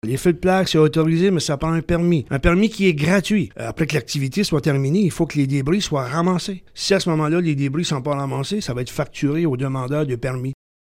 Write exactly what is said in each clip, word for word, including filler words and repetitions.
Les feux de plaque, c'est autorisé, mais ça prend un permis. Un permis qui est gratuit. Après que l'activité soit terminée, il faut que les débris soient ramassés. Si à ce moment-là, les débris ne sont pas ramassés, ça va être facturé au demandeur de permis.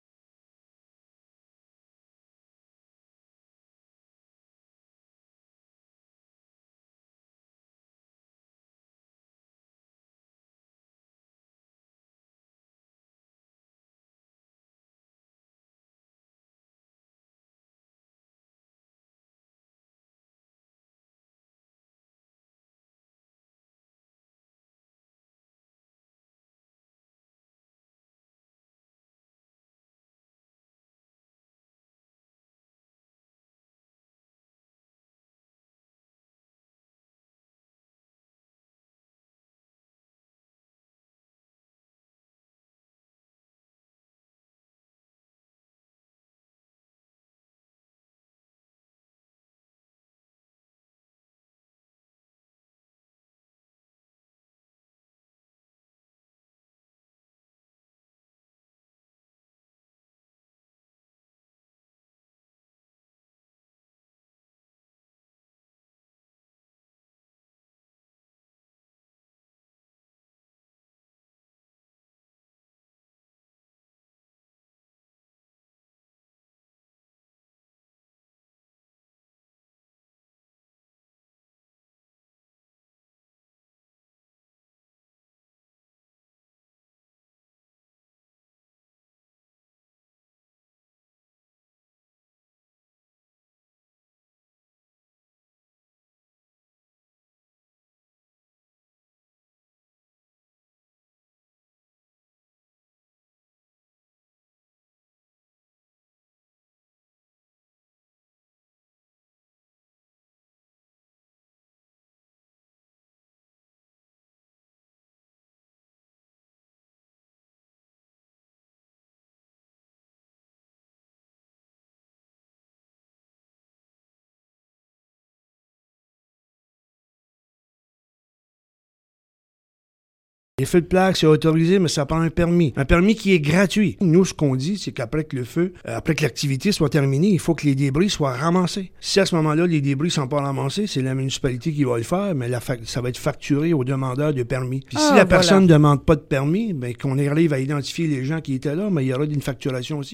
Les feux de plaque, c'est autorisé, mais ça prend un permis. Un permis qui est gratuit. Nous, ce qu'on dit, c'est qu'après que le feu, euh, après que l'activité soit terminée, il faut que les débris soient ramassés. Si à ce moment-là, les débris ne sont pas ramassés, c'est la municipalité qui va le faire, mais la fac- ça va être facturé au demandeur de permis. Puis si Ah, la voilà. personne ne demande pas de permis, ben, qu'on arrive à identifier les gens qui étaient là, mais il y aura une facturation aussi.